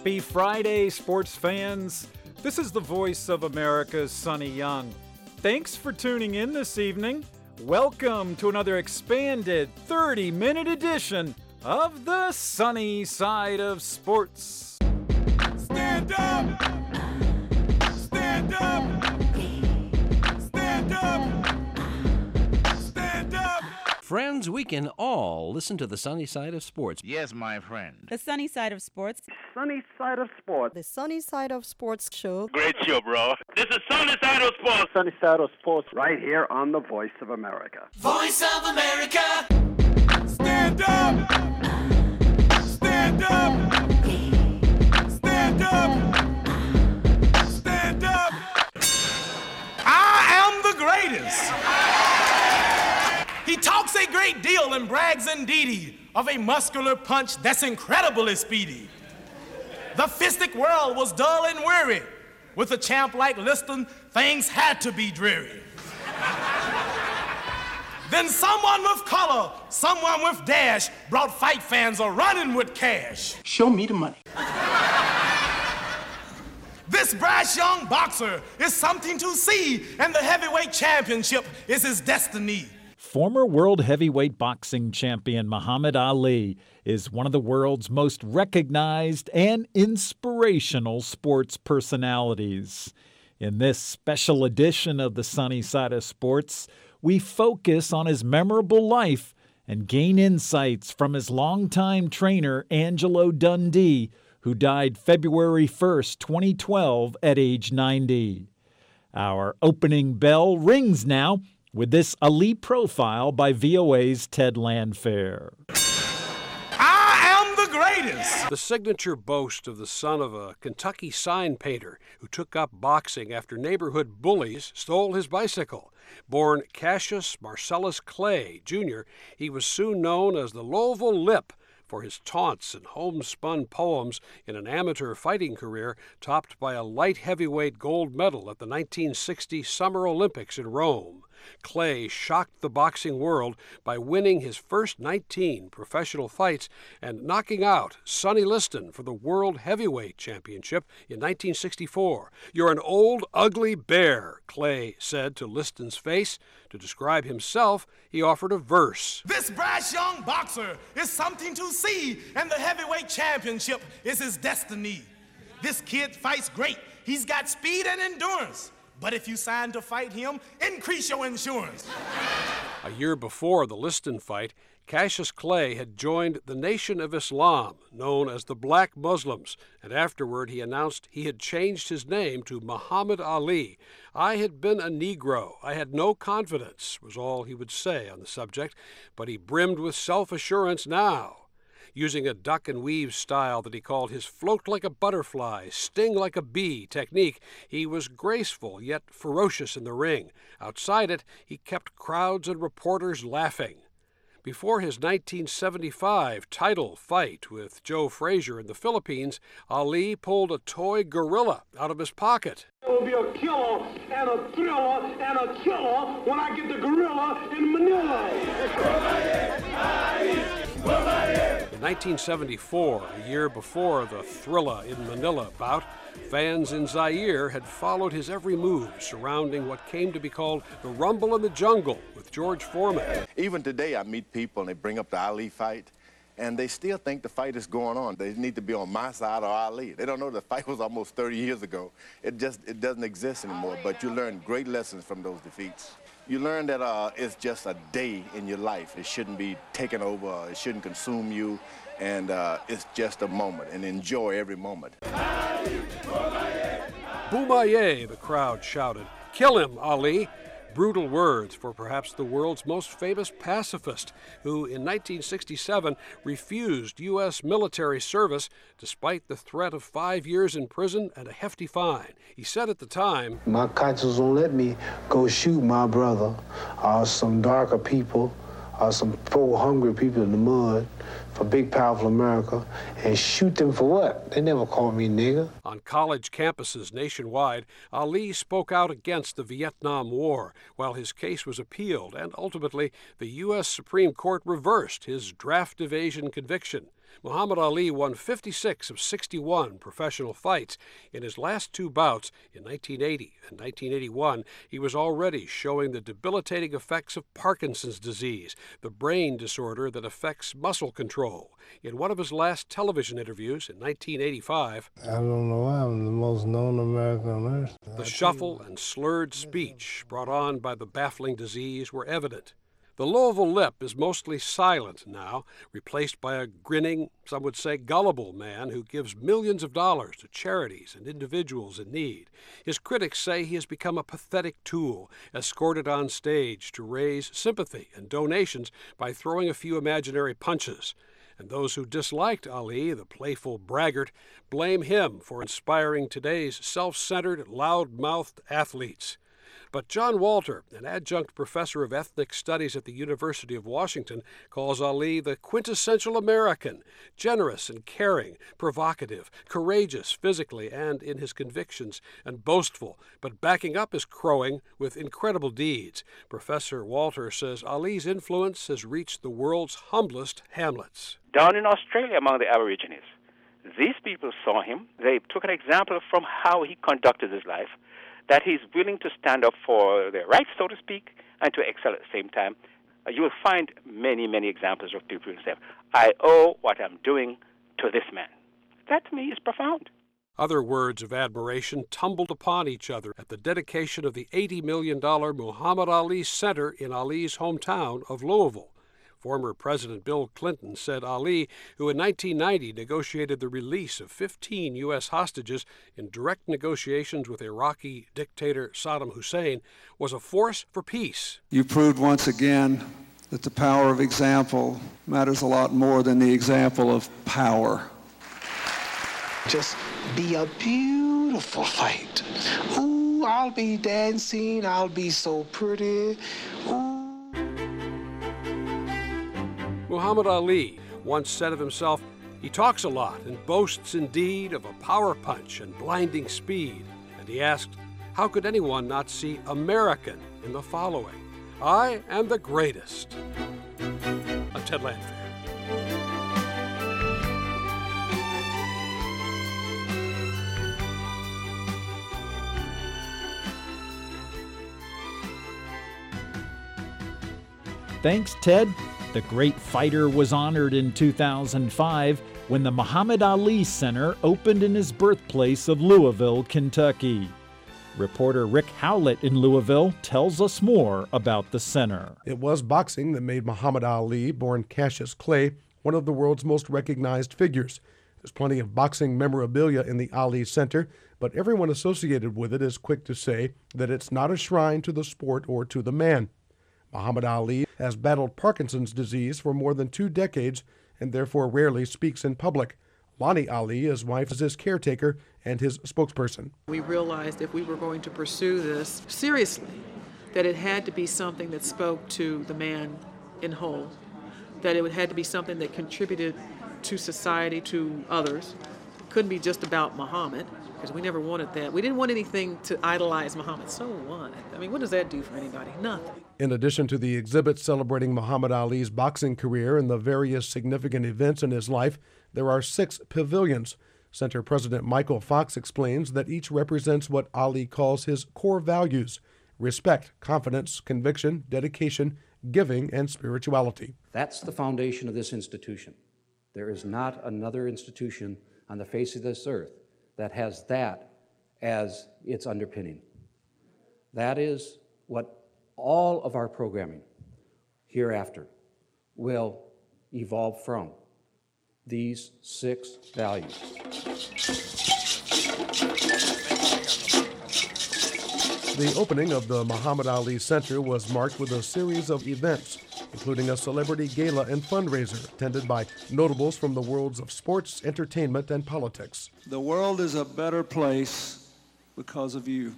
Happy Friday, sports fans. This is the voice of America's Sonny Young. Thanks for tuning in this evening. Welcome to another expanded 30-minute edition of the Sunny Side of Sports. Stand up! Stand up! Stand up! Stand up! Friends, we can all listen to the Sunny Side of Sports. Yes, my friend. The Sunny Side of Sports. Sunny Side of Sports. The Sunny Side of Sports show. Great show, bro. This is Sunny Side of Sports. Sunny Side of Sports, right here on the Voice of America. Voice of America! Stand up! Stand up! Stand up! Stand up! I am the greatest! He talks a great deal and brags indeedy of a muscular punch that's incredibly speedy. The fistic world was dull and weary. With a champ like Liston, things had to be dreary. Then someone with color, someone with dash, brought fight fans a running with cash. Show me the money. This brash young boxer is something to see, and the heavyweight championship is his destiny. Former world heavyweight boxing champion Muhammad Ali is one of the world's most recognized and inspirational sports personalities. In this special edition of the Sunny Side of Sports, we focus on his memorable life and gain insights from his longtime trainer, Angelo Dundee, who died February 1st, 2012 at age 90. Our opening bell rings now with this Ali profile by VOA's Ted Landfair. I am the greatest! The signature boast of the son of a Kentucky sign painter who took up boxing after neighborhood bullies stole his bicycle. Born Cassius Marcellus Clay, Jr., he was soon known as the Louisville Lip for his taunts and homespun poems in an amateur fighting career topped by a light heavyweight gold medal at the 1960 Summer Olympics in Rome. Clay shocked the boxing world by winning his first 19 professional fights and knocking out Sonny Liston for the World Heavyweight Championship in 1964. "You're an old, ugly bear," Clay said to Liston's face. To describe himself, he offered a verse. This brash young boxer is something to see, and the heavyweight championship is his destiny. This kid fights great. He's got speed and endurance. But if you sign to fight him, increase your insurance. A year before the Liston fight, Cassius Clay had joined the Nation of Islam, known as the Black Muslims, and afterward he announced he had changed his name to Muhammad Ali. "I had been a Negro. I had no confidence," was all he would say on the subject, but he brimmed with self-assurance now. Using a duck and weave style that he called his float like a butterfly, sting like a bee technique, he was graceful yet ferocious in the ring. Outside it, he kept crowds and reporters laughing. Before his 1975 title fight with Joe Frazier in the Philippines, Ali pulled a toy gorilla out of his pocket. There will be a killer and a thriller and a killer when I get the gorilla in Manila. In 1974, a year before the Thrilla in Manila bout, fans in Zaire had followed his every move surrounding what came to be called the Rumble in the Jungle with George Foreman. Even today, I meet people and they bring up the Ali fight, and they still think the fight is going on. They need to be on my side or Ali. They don't know the fight was almost 30 years ago. It doesn't exist anymore, but you learn great lessons from those defeats. You learn that it's just a day in your life. It shouldn't be taken over. It shouldn't consume you. And it's just a moment, and enjoy every moment. "Boumaye," the crowd shouted. "Kill him, Ali." Brutal words for perhaps the world's most famous pacifist, who in 1967 refused U.S. military service despite the threat of 5 years in prison and a hefty fine. He said at the time, "My conscience won't let me go shoot my brother or some darker people or some poor hungry people in the mud for big, powerful America and shoot them for what? They never called me nigger." On college campuses nationwide, Ali spoke out against the Vietnam War while his case was appealed, and ultimately the U.S. Supreme Court reversed his draft evasion conviction. Muhammad Ali won 56 of 61 professional fights. In his last two bouts, in 1980 and 1981, he was already showing the debilitating effects of Parkinson's disease, the brain disorder that affects muscle control. In one of his last television interviews in 1985, I don't know why I'm the most known American on earth. the shuffle and slurred speech brought on by the baffling disease were evident. The Louisville lip is mostly silent now, replaced by a grinning, some would say gullible man who gives millions of dollars to charities and individuals in need. His critics say he has become a pathetic tool, escorted on stage to raise sympathy and donations by throwing a few imaginary punches. And those who disliked Ali, the playful braggart, blame him for inspiring today's self-centered, loud-mouthed athletes. But John Walter, an adjunct professor of ethnic studies at the University of Washington, calls Ali the quintessential American, generous and caring, provocative, courageous physically and in his convictions, and boastful, but backing up his crowing with incredible deeds. Professor Walter says Ali's influence has reached the world's humblest hamlets. Down in Australia among the Aborigines, these people saw him. They took an example from how he conducted his life, that he's willing to stand up for their rights, so to speak, and to excel at the same time. You will find many, many examples of people who say, I owe what I'm doing to this man. That, to me, is profound. Other words of admiration tumbled upon each other at the dedication of the $80 million Muhammad Ali Center in Ali's hometown of Louisville. Former President Bill Clinton said Ali, who in 1990 negotiated the release of 15 U.S. hostages in direct negotiations with Iraqi dictator Saddam Hussein, was a force for peace. You proved once again that the power of example matters a lot more than the example of power. Just be a beautiful fight. Ooh, I'll be dancing, I'll be so pretty. Ooh. Muhammad Ali once said of himself, he talks a lot and boasts indeed of a power punch and blinding speed. And he asked, how could anyone not see American in the following? I am the greatest. I'm Ted Landfair. Thanks, Ted. The great fighter was honored in 2005 when the Muhammad Ali Center opened in his birthplace of Louisville, Kentucky. Reporter Rick Howlett in Louisville tells us more about the center. It was boxing that made Muhammad Ali, born Cassius Clay, one of the world's most recognized figures. There's plenty of boxing memorabilia in the Ali Center, but everyone associated with it is quick to say that it's not a shrine to the sport or to the man. Muhammad Ali has battled Parkinson's disease for more than 2 decades and therefore rarely speaks in public. Lonnie Ali, his wife, is his caretaker and his spokesperson. We realized if we were going to pursue this seriously, that it had to be something that spoke to the man in whole, that it had to be something that contributed to society, to others. It couldn't be just about Muhammad, because we never wanted that. We didn't want anything to idolize Muhammad. So what? I mean, what does that do for anybody? Nothing. In addition to the exhibits celebrating Muhammad Ali's boxing career and the various significant events in his life, there are 6 pavilions. Center President Michael Fox explains that each represents what Ali calls his core values: respect, confidence, conviction, dedication, giving, and spirituality. That's the foundation of this institution. There is not another institution on the face of this earth that has that as its underpinning. That is what all of our programming hereafter will evolve from, these 6 values. The opening of the Muhammad Ali Center was marked with a series of events, including a celebrity gala and fundraiser attended by notables from the worlds of sports, entertainment, and politics. The world is a better place because of you.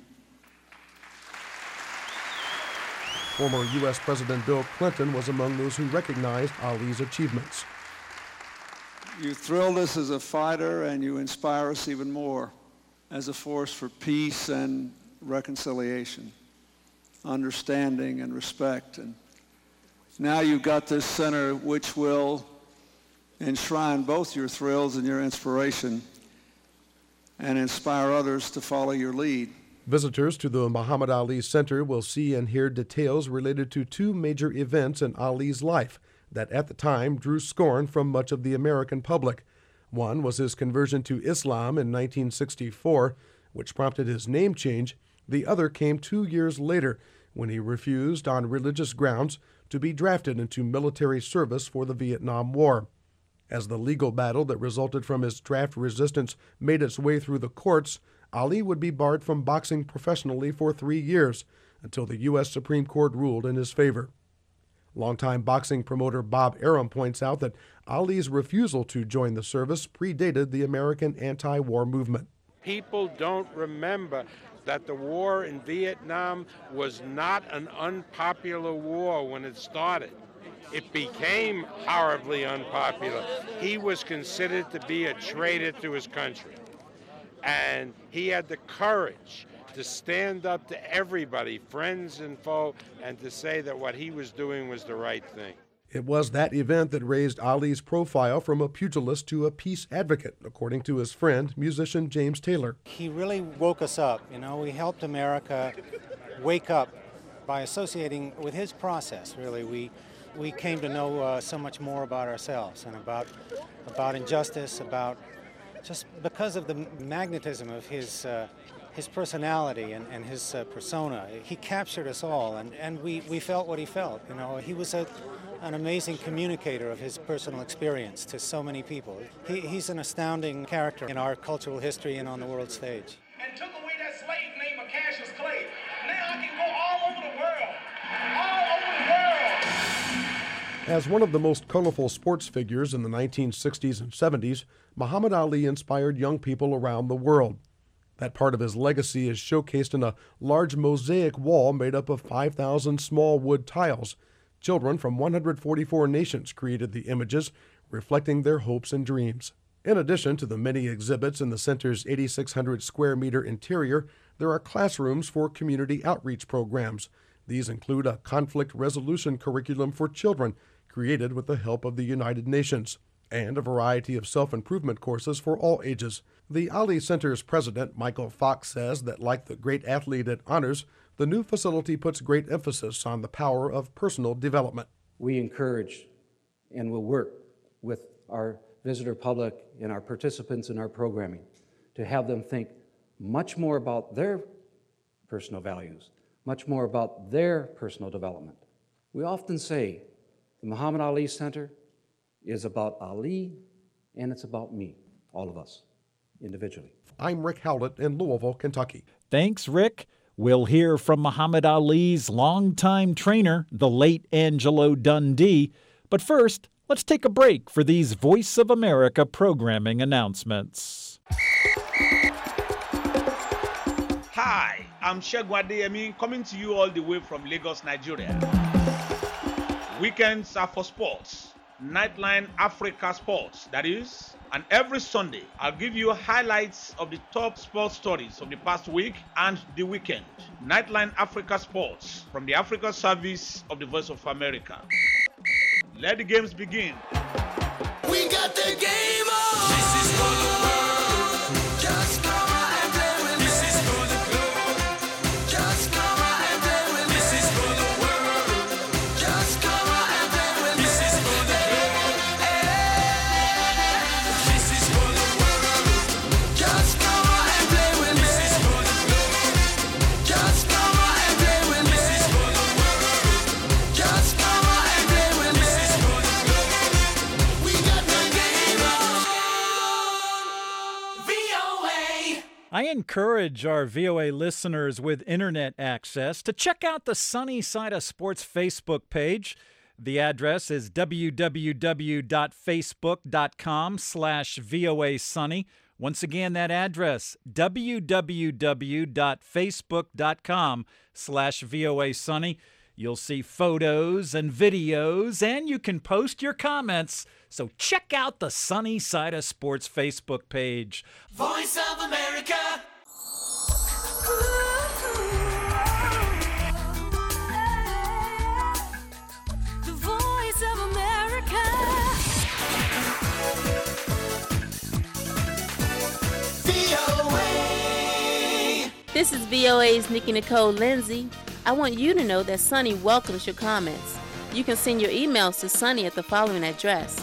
Former U.S. President Bill Clinton was among those who recognized Ali's achievements. You thrilled us as a fighter, and you inspire us even more as a force for peace and reconciliation, understanding and respect. And now you've got this center which will enshrine both your thrills and your inspiration and inspire others to follow your lead. Visitors to the Muhammad Ali Center will see and hear details related to two major events in Ali's life that at the time drew scorn from much of the American public. One was his conversion to Islam in 1964, which prompted his name change. The other came 2 years later, when he refused on religious grounds to be drafted into military service for the Vietnam War. As the legal battle that resulted from his draft resistance made its way through the courts, Ali would be barred from boxing professionally for 3 years, until the U.S. Supreme Court ruled in his favor. Longtime boxing promoter Bob Arum points out that Ali's refusal to join the service predated the American anti-war movement. People don't remember that the war in Vietnam was not an unpopular war when it started. It became horribly unpopular. He was considered to be a traitor to his country. And he had the courage to stand up to everybody, friends and foe, and to say that what he was doing was the right thing. It was that event that raised Ali's profile from a pugilist to a peace advocate, according to his friend, musician James Taylor. He really woke us up. We helped America wake up by associating with his process, really. We came to know so much more about ourselves and about injustice, about just because of the magnetism of his personality and his persona. He captured us all, and we felt what he felt. He was an amazing communicator of his personal experience to so many people. He's an astounding character in our cultural history and on the world stage. And took away that slave name of Cassius Clay. Now I can go all over the world. All over the world. As one of the most colorful sports figures in the 1960s and 70s, Muhammad Ali inspired young people around the world. That part of his legacy is showcased in a large mosaic wall made up of 5,000 small wood tiles. Children from 144 nations created the images, reflecting their hopes and dreams. In addition to the many exhibits in the center's 8,600 square meter interior, there are classrooms for community outreach programs. These include a conflict resolution curriculum for children, created with the help of the United Nations, and a variety of self-improvement courses for all ages. The Ali Center's president, Michael Fox, says that like the great athlete it honors, the new facility puts great emphasis on the power of personal development. We encourage and will work with our visitor public and our participants in our programming to have them think much more about their personal values, much more about their personal development. We often say the Muhammad Ali Center is about Ali and it's about me, all of us, individually. I'm Rick Howlett in Louisville, Kentucky. Thanks, Rick. We'll hear from Muhammad Ali's longtime trainer, the late Angelo Dundee. But first, let's take a break for these Voice of America programming announcements. Hi, I'm Shegun Adeyemi, coming to you all the way from Lagos, Nigeria. Weekends are for sports. Nightline Africa Sports, that is. And every Sunday, I'll give you highlights of the top sports stories of the past week and the weekend. Nightline Africa Sports from the Africa Service of the Voice of America. Let the games begin. We got the game on. This is for the world. Just come out and play with me. This is for the globe. Just come out and play with me. This is for the world. Just come out and play with me. This is for the globe. This is for the world. Just come out and play with me. This is for the globe. Just come out and play with me. This is for the world. Just come out and play with me. This is for the globe. We got the game on. VOA. I encourage our VOA listeners with internet access to check out the Sunny Side of Sports Facebook page. The address is www.facebook.com/VOA Sunny. Once again, that address, www.facebook.com/VOA Sunny. You'll see photos and videos, and you can post your comments. So check out the Sunny Side of Sports Facebook page. Voice of America. The Voice of America. This is VOA's Nikki Nicole Lindsay. I want you to know that Sunny welcomes your comments. You can send your emails to Sunny at the following address: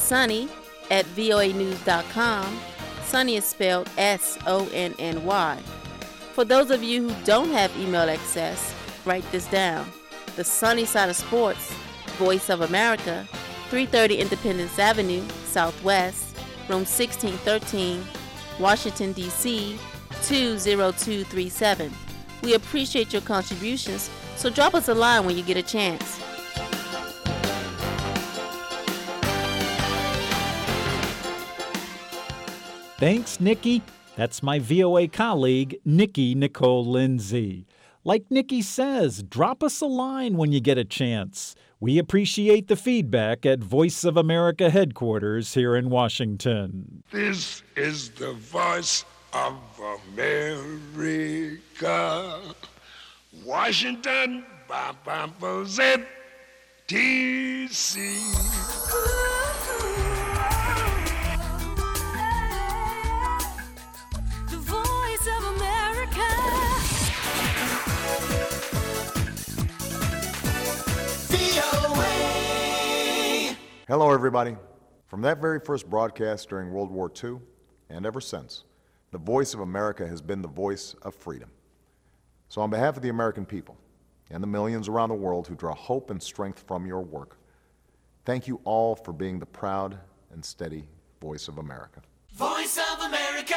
sunny@voanews.com. Sunny is spelled SONNY. For those of you who don't have email access, write this down. The Sunny Side of Sports, Voice of America, 330 Independence Avenue, Southwest, room 1613, Washington, D.C., 20237. We appreciate your contributions, so drop us a line when you get a chance. Thanks, Nikki. That's my VOA colleague, Nikki Nicole Lindsay. Like Nikki says, drop us a line when you get a chance. We appreciate the feedback at Voice of America headquarters here in Washington. This is the voice of America. Washington, D.C. The voice of America. Hello, everybody. From that very first broadcast during World War II, and ever since, the Voice of America has been the voice of freedom. So on behalf of the American people and the millions around the world who draw hope and strength from your work, thank you all for being the proud and steady voice of America. Voice of America.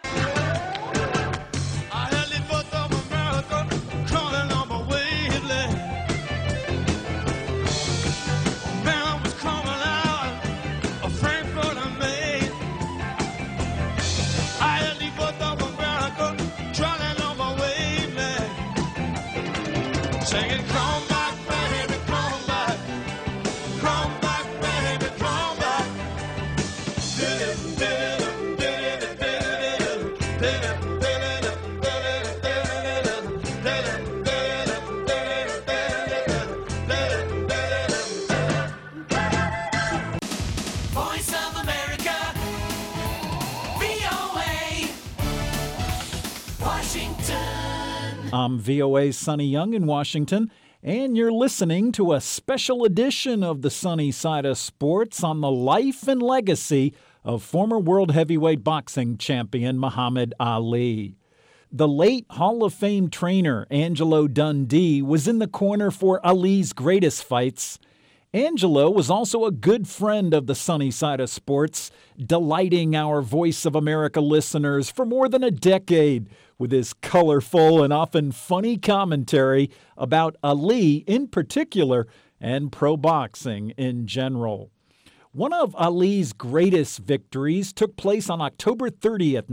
I'm VOA's Sonny Young in Washington, and you're listening to a special edition of the Sunny Side of Sports on the life and legacy of former world heavyweight boxing champion Muhammad Ali. The late Hall of Fame trainer Angelo Dundee was in the corner for Ali's greatest fights. Angelo was also a good friend of the Sunny Side of Sports, delighting our Voice of America listeners for more than a decade with his colorful and often funny commentary about Ali in particular and pro boxing in general. One of Ali's greatest victories took place on October 30th,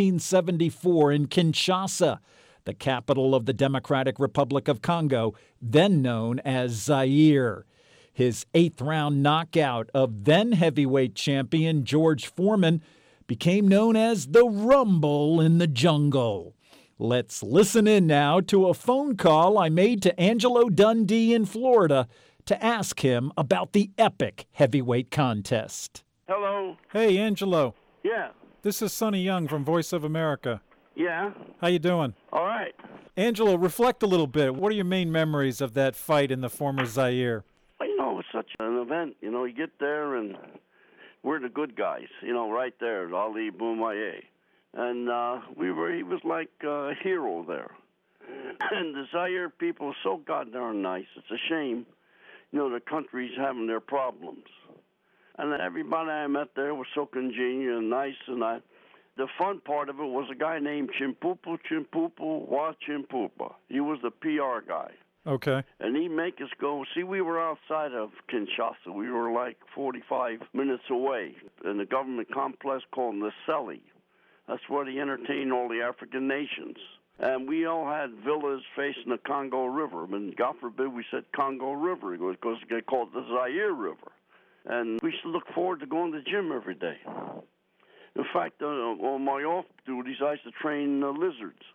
1974 in Kinshasa, the capital of the Democratic Republic of Congo, then known as Zaire. His eighth-round knockout of then-heavyweight champion George Foreman became known as the Rumble in the Jungle. Let's listen in now to a phone call I made to Angelo Dundee in Florida to ask him about the epic heavyweight contest. Hello. Hey, Angelo. Yeah. This is Sonny Young from Voice of America. Yeah. How you doing? All right. Angelo, reflect a little bit. What are your main memories of that fight in the former Zaire? Well, it was such an event. You get there and we're the good guys, right there, Ali Boumaier. And he was like a hero there. And the Zaire people are so goddamn nice. It's a shame, the country's having their problems. And everybody I met there was so congenial and nice. And the fun part of it was a guy named Chimpupu Wa Chimpupa. He was the PR guy. Okay. And he'd make us go. See, we were outside of Kinshasa. We were like 45 minutes away in the government complex called Naseli. That's where they entertained all the African nations. And we all had villas facing the Congo River. And God forbid we said Congo River because they called it the Zaire River. And we used to look forward to going to the gym every day. In fact, on my off duties, I used to train lizards.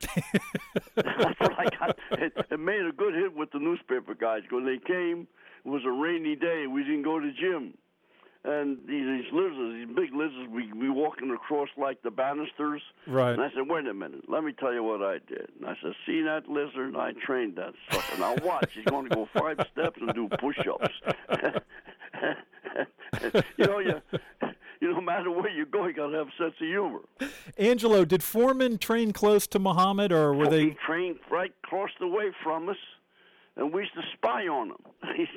That's what I got. It made a good hit with the newspaper guys. When they came, it was a rainy day. We didn't go to the gym. And these lizards, these big lizards, we walking across like the banisters. Right. And I said, wait a minute, let me tell you what I did. And I said, see that lizard? I trained that sucker. Now watch, he's going to go 5 steps and do push-ups. No matter where you go, you got to have a sense of humor. Angelo, did Foreman train close to Muhammad, or were they? He trained right across the way from us, and we used to spy on him.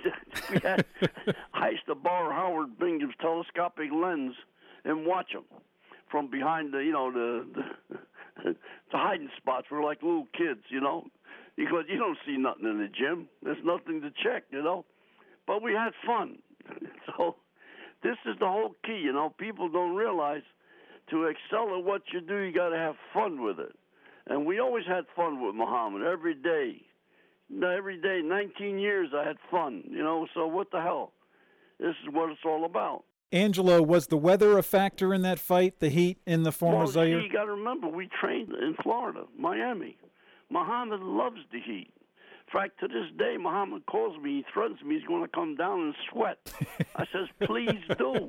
I used to borrow Howard Bingham's telescopic lens and watch him from behind the hiding spots. We're like little kids, because you don't see nothing in the gym. There's nothing to check, But we had fun. So this is the whole key, People don't realize to excel at what you do, you got to have fun with it. And we always had fun with Muhammad every day. Every day, 19 years, I had fun, so what the hell? This is what it's all about. Angelo, was the weather a factor in that fight, the heat in the former Zaire? You got to remember, we trained in Florida, Miami. Muhammad loves the heat. In fact, to this day, Muhammad calls me, he threatens me, he's going to come down and sweat. I says, please do.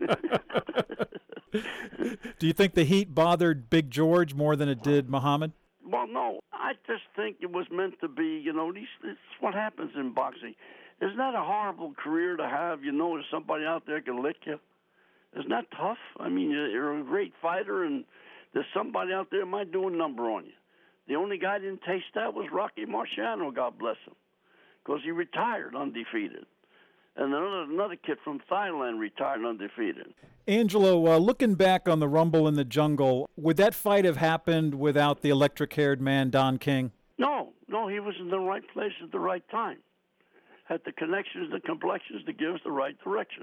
Do you think the heat bothered Big George more than it did Muhammad? Well, no, I just think it was meant to be, this is what happens in boxing. Isn't that a horrible career to have? There's somebody out there can lick you. Isn't that tough? I mean, you're a great fighter, and there's somebody out there might do a number on you. The only guy that didn't taste that was Rocky Marciano, God bless him, because he retired undefeated. And another kid from Thailand retired undefeated. Angelo, looking back on the Rumble in the Jungle, would that fight have happened without the electric-haired man, Don King? No, he was in the right place at the right time. Had the connections, the complexions to give us the right direction.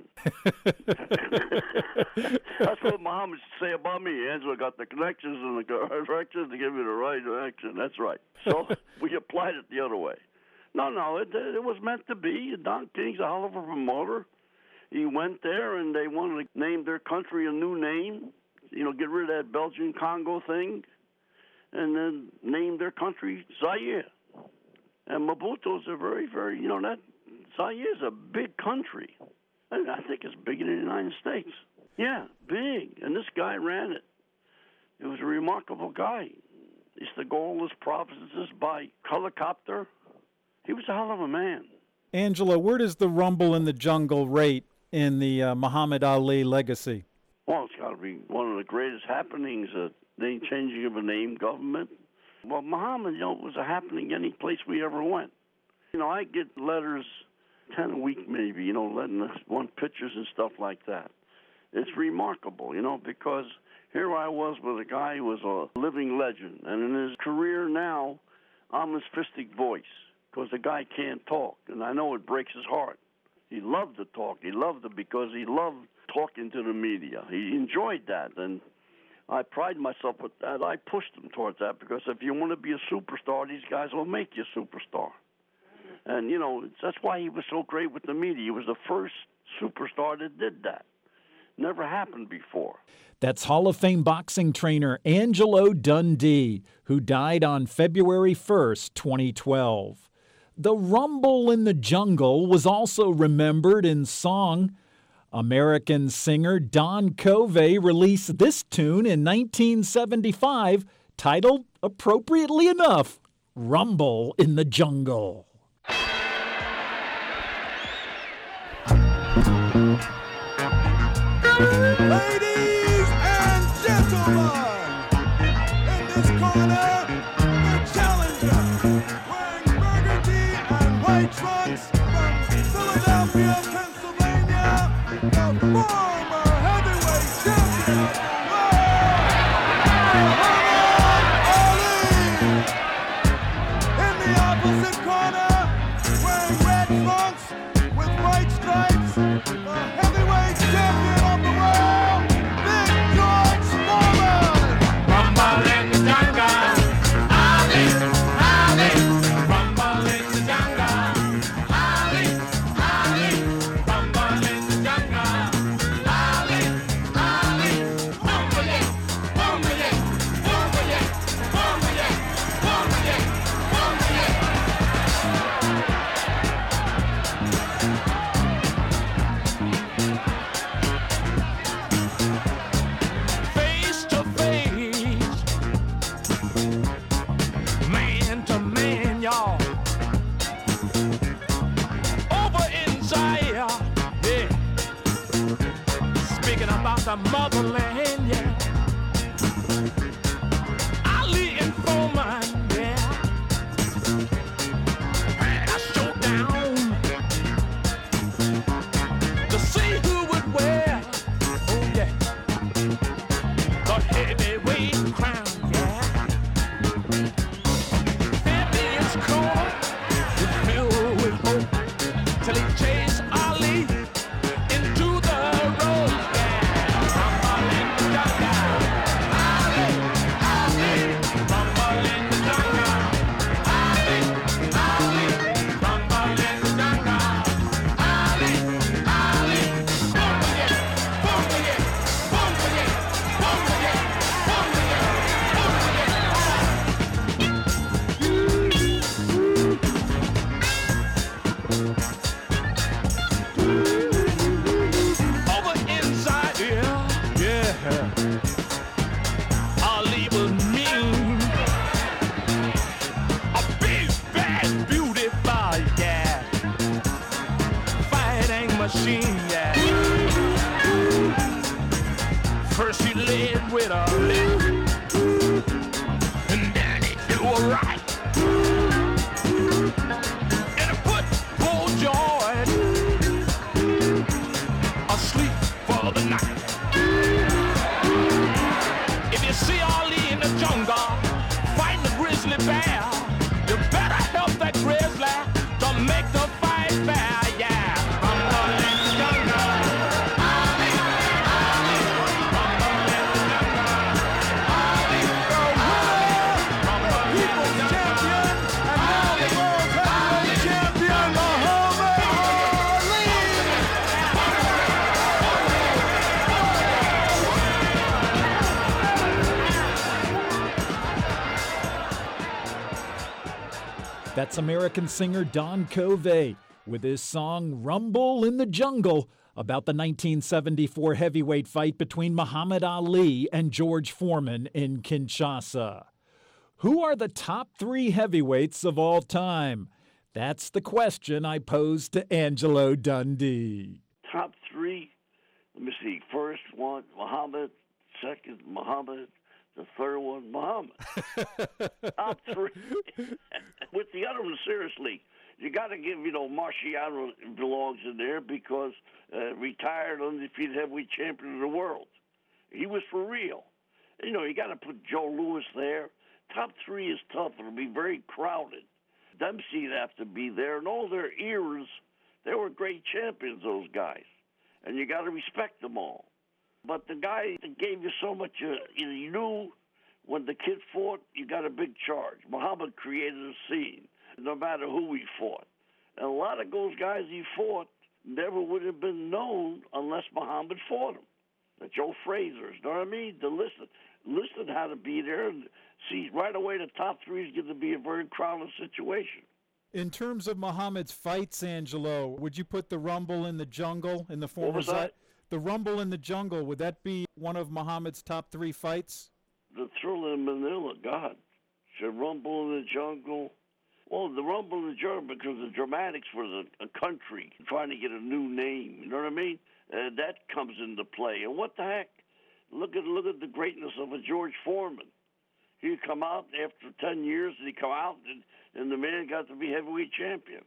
That's what Muhammad used to say about me. Angelo got the connections and the directions to give me the right direction. That's right. So we applied it the other way. No, it was meant to be. Don King's a hell of a promoter. He went there, and they wanted to name their country a new name, get rid of that Belgian Congo thing, and then name their country Zaire. And Mobutu's a very, very, that Zaire's a big country. I think it's bigger than the United States. Yeah, big. And this guy ran it. He was a remarkable guy. He used to go all his provinces by helicopter. He was a hell of a man. Angelo, where does the Rumble in the Jungle rate in the Muhammad Ali legacy? Well, it's got to be one of the greatest happenings, the changing of a name government. Well, Muhammad, was a happening any place we ever went. I get letters 10 a week maybe, letting us want pictures and stuff like that. It's remarkable, because here I was with a guy who was a living legend. And in his career now, I'm his fistic voice, because the guy can't talk. And I know it breaks his heart. He loved to talk. He loved it because he loved talking to the media. He enjoyed that. And I pride myself with that. I pushed him towards that, because if you want to be a superstar, these guys will make you a superstar. And, that's why he was so great with the media. He was the first superstar that did that. Never happened before. That's Hall of Fame boxing trainer Angelo Dundee, who died on February 1st, 2012. The Rumble in the Jungle was also remembered in song. American singer Don Covey released this tune in 1975, titled, appropriately enough, Rumble in the Jungle. Ladies and gentlemen, in this corner, the challenger, wearing burgundy and white trunks from Philadelphia, Pennsylvania, the former heavyweight champion of the world, Muhammad Ali. In the opposite corner, wearing red trunks with white stripes, the heavyweight champion of the world, the motherland, yeah. Ali and Foreman, yeah. Had a showdown to see who would wear, oh yeah, the heavyweight crown, yeah. Fabian's corner was filled with hope till he chased Ali into the road, yeah. Rumble in the jungle, Ali, Ali. Rumble in the jungle, Ali, Ali. Rumble in the jungle, Ali, Ali. Boom yeah, boom yeah, boom yeah, boom yeah, boom over inside here, yeah. Ali was mean, a big bad beautiful, yeah. Fighting machine, yeah. First he led with a left, and then he threw a right, and he put poor George asleep for the night. If you see Ali in the jungle fighting the grizzly bear, you better help that grizzly to make the fight fair, yeah. Rumble in the jungle, Ali, Ali. Rumble in the jungle, Ali. The winner, people's champion, and now the world heavyweight champion, Muhammad Ali. That's American singer Don Covey with his song Rumble in the Jungle about the 1974 heavyweight fight between Muhammad Ali and George Foreman in Kinshasa. Who are the top 3 heavyweights of all time? That's the question I posed to Angelo Dundee. Top 3. Let me see. First one, Muhammad. Second, Muhammad. The third one, Muhammad. Top 3. With the other one, seriously, you got to give, Marciano belongs in there because retired undefeated heavyweight champion of the world. He was for real. You got to put Joe Louis there. Top 3 is tough. It'll be very crowded. Dempsey'd have to be there. In all their eras, they were great champions, those guys. And you got to respect them all. But the guy that gave you so much, you knew when the kid fought, you got a big charge. Muhammad created a scene, no matter who he fought. And a lot of those guys he fought never would have been known unless Muhammad fought them. The Joe Frazier's, you know what I mean? The listed had to be there. And see, right away, the top 3 is going to be a very crowded situation. In terms of Muhammad's fights, Angelo, would you put the Rumble in the Jungle in the former side? The Rumble in the Jungle, would that be one of Muhammad's top 3 fights? The Thriller in Manila, God. Should Rumble in the Jungle. Well, the Rumble in the Jungle because the dramatics for a country trying to get a new name. You know what I mean? That comes into play. And what the heck? Look at the greatness of a George Foreman. He'd come out after 10 years, and he'd come out, and the man got to be heavyweight champion.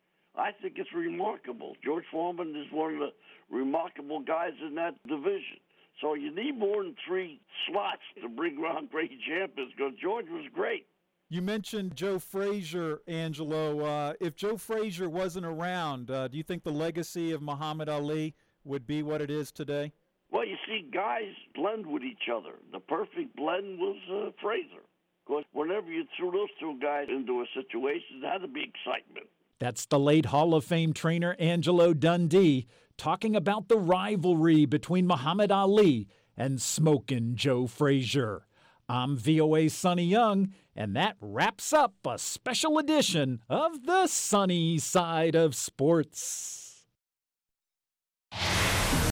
I think it's remarkable. George Foreman is one of the remarkable guys in that division. So you need more than 3 slots to bring around great champions because George was great. You mentioned Joe Frazier, Angelo. If Joe Frazier wasn't around, do you think the legacy of Muhammad Ali would be what it is today? Well, you see, guys blend with each other. The perfect blend was Frazier. Because whenever you threw those 2 guys into a situation, there had to be excitement. That's the late Hall of Fame trainer Angelo Dundee talking about the rivalry between Muhammad Ali and Smokin' Joe Frazier. I'm VOA Sonny Young, and that wraps up a special edition of the Sunny Side of Sports.